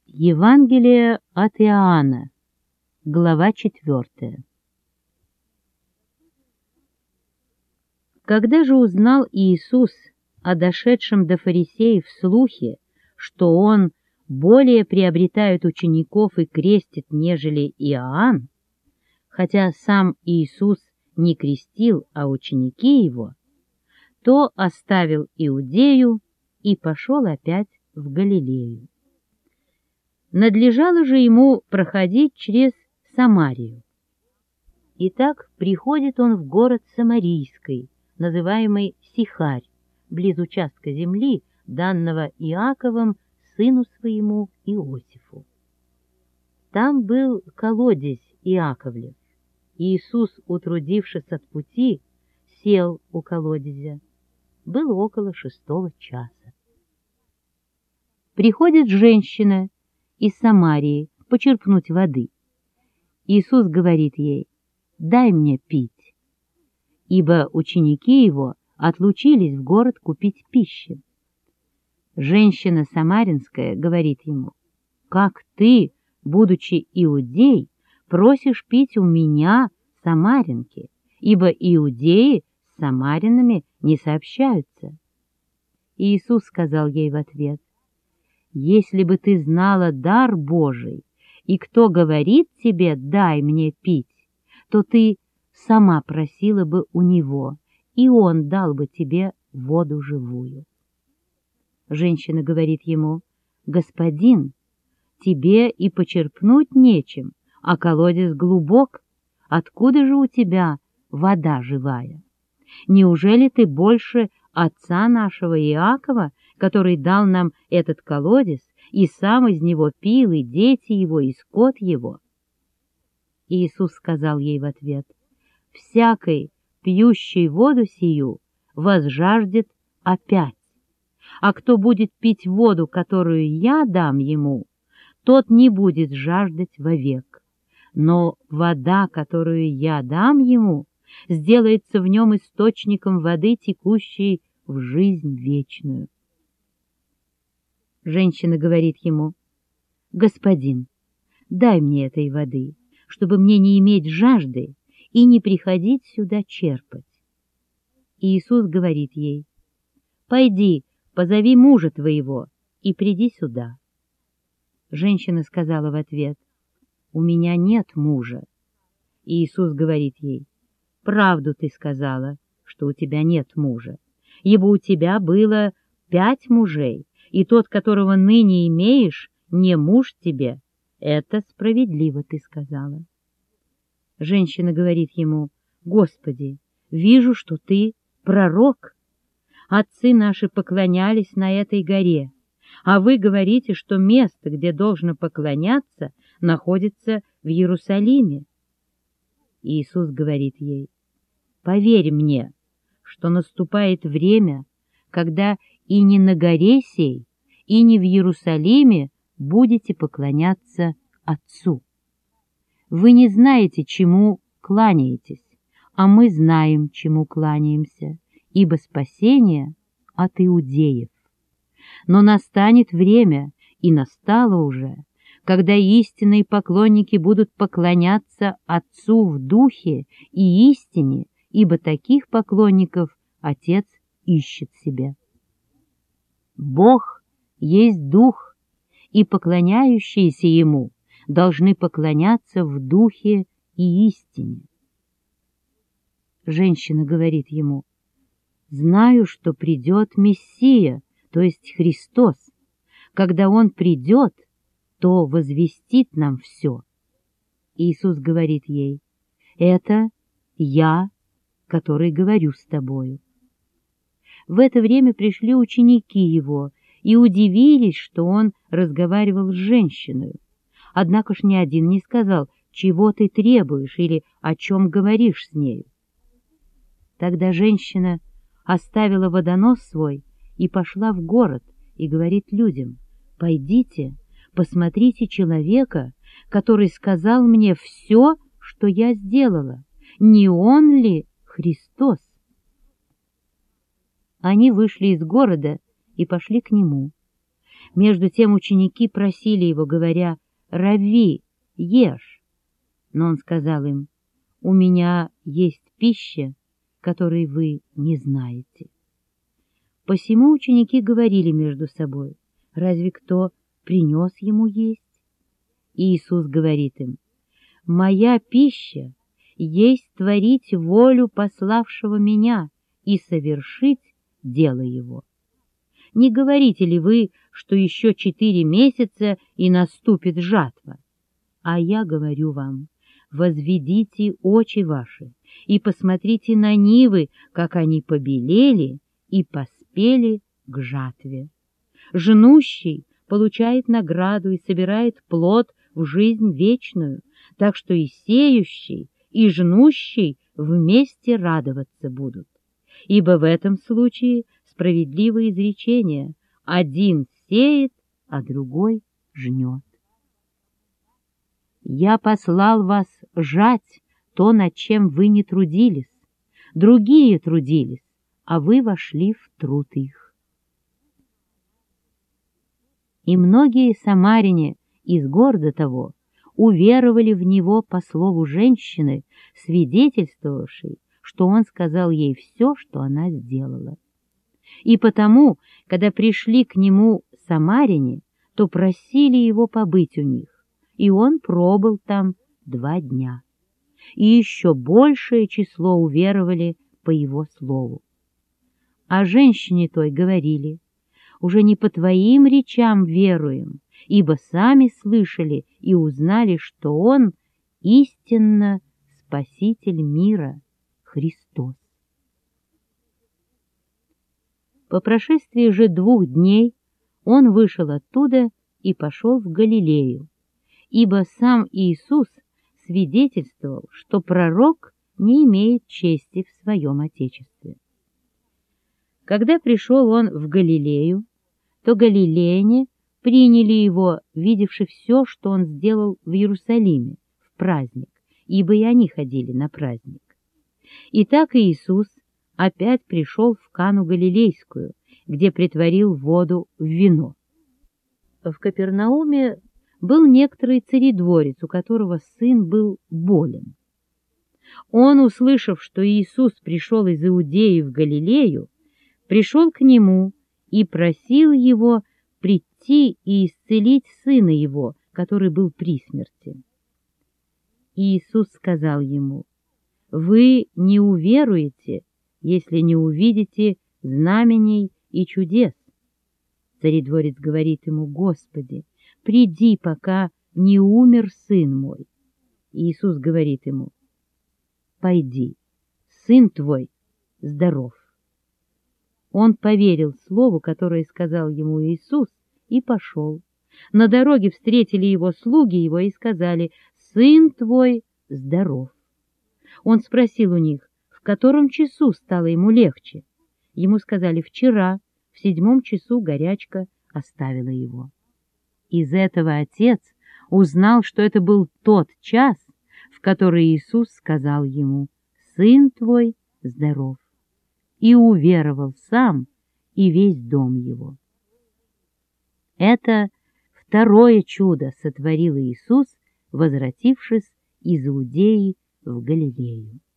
Евангелие от Иоанна, глава 4. Когда же узнал Иисус о дошедшем до фарисеев слухе, что Он более приобретает учеников и крестит, нежели Иоанн, хотя сам Иисус не крестил, а ученики Его, то оставил Иудею и пошел опять в Галилею. Надлежало же ему проходить через Самарию. Итак, приходит он в город Самарийский, называемый Сихарь, близ участка земли, данного Иаковом сыну своему Иосифу. Там был колодезь Иаковлев. Иисус, утрудившись от пути, сел у колодезя. Было около 6 часа. Приходит женщина из Самарии почерпнуть воды. Иисус говорит ей: «Дай мне пить», ибо ученики Его отлучились в город купить пищи. Женщина самаринская говорит Ему: «Как ты, будучи иудей, просишь пить у меня, самарянки, ибо иудеи с самарянами не сообщаются». И Иисус сказал ей в ответ: «Если бы ты знала дар Божий, и кто говорит тебе: дай мне пить, то ты сама просила бы у Него, и Он дал бы тебе воду живую». Женщина говорит Ему: «Господин, тебе и почерпнуть нечем, а колодец глубок. Откуда же у тебя вода живая? Неужели ты больше отца нашего Иакова, который дал нам этот колодец, и сам из него пил, и дети его, и скот его?» И Иисус сказал ей в ответ: «Всякий, пьющий воду сию, возжаждет опять. А кто будет пить воду, которую я дам ему, тот не будет жаждать вовек. Но вода, которую я дам ему, сделается в нем источником воды, текущей в жизнь вечную». Женщина говорит ему: «Господин, дай мне этой воды, чтобы мне не иметь жажды и не приходить сюда черпать». И Иисус говорит ей: «Пойди, позови мужа твоего и приди сюда». Женщина сказала в ответ: «У меня нет мужа». И Иисус говорит ей: «Правду ты сказала, что у тебя нет мужа, ибо у тебя было 5 мужей, и тот, которого ныне имеешь, не муж тебе. Это справедливо ты сказала». Женщина говорит ему: «Господи, вижу, что ты пророк. Отцы наши поклонялись на этой горе, а вы говорите, что место, где должно поклоняться, находится в Иерусалиме». И Иисус говорит ей: «Поверь мне, что наступает время, когда и не на горе сей, и не в Иерусалиме будете поклоняться Отцу. Вы не знаете, чему кланяетесь, а мы знаем, чему кланяемся, ибо спасение от иудеев. Но настанет время, и настало уже, когда истинные поклонники будут поклоняться Отцу в духе и истине, ибо таких поклонников Отец ищет себе. Бог есть Дух, и поклоняющиеся Ему должны поклоняться в духе и истине». Женщина говорит ему: «Знаю, что придет Мессия, то есть Христос. Когда Он придет, то возвестит нам все». Иисус говорит ей: «Это я, который говорю с тобою». В это время пришли ученики Его и удивились, что Он разговаривал с женщиной. Однако ж ни один не сказал: «Чего ты требуешь?» или «О чем говоришь с нею?». Тогда женщина оставила водонос свой и пошла в город и говорит людям: «Пойдите, посмотрите человека, который сказал мне все, что я сделала. Не он ли Христос?» Они вышли из города и пошли к нему. Между тем ученики просили его, говоря: «Равви, ешь». Но он сказал им: «У меня есть пища, которой вы не знаете». Посему ученики говорили между собой: «Разве кто принес ему есть?» И Иисус говорит им: «Моя пища есть творить волю пославшего меня и совершить дело его. Не говорите ли вы, что еще 4 месяца и наступит жатва? А я говорю вам: возведите очи ваши и посмотрите на нивы, как они побелели и поспели к жатве. Жнущий получает награду и собирает плод в жизнь вечную, так что и сеющий, и жнущий вместе радоваться будут. Ибо в этом случае справедливое изречение: один сеет, а другой жнет. Я послал вас жать то, над чем вы не трудились, другие трудились, а вы вошли в труд их». И многие самаряне из города того уверовали в него по слову женщины, свидетельствовавшей, что он сказал ей все, что она сделала. И потому, когда пришли к нему самаряне, то просили его побыть у них, и он пробыл там 2 дня. И еще большее число уверовали по его слову. А женщине той говорили: «Уже не по твоим речам веруем, ибо сами слышали и узнали, что он истинно Спаситель мира, Христос». По прошествии же 2 дней он вышел оттуда и пошел в Галилею, ибо сам Иисус свидетельствовал, что пророк не имеет чести в своем Отечестве. Когда пришел он в Галилею, то галилеяне приняли его, видевши все, что он сделал в Иерусалиме в праздник, ибо и они ходили на праздник. Итак, Иисус опять пришел в Кану Галилейскую, где претворил воду в вино. В Капернауме был некоторый царедворец, у которого сын был болен. Он, услышав, что Иисус пришел из Иудеи в Галилею, пришел к нему и просил его прийти и исцелить сына его, который был при смерти. Иисус сказал ему: «Вы не уверуете, если не увидите знамений и чудес». Царедворец говорит ему: «Господи, приди, пока не умер сын мой». Иисус говорит ему: «Пойди, сын твой здоров». Он поверил слову, которое сказал ему Иисус, и пошел. На дороге встретили его слуги его и сказали: «Сын твой здоров». Он спросил у них, в котором часу стало ему легче. Ему сказали: «Вчера, в 7 часу горячка оставила его». Из этого отец узнал, что это был тот час, в который Иисус сказал ему: «Сын твой здоров», и уверовал сам и весь дом его. Это 2-е чудо сотворил Иисус, возвратившись из Иудеи в Галилею.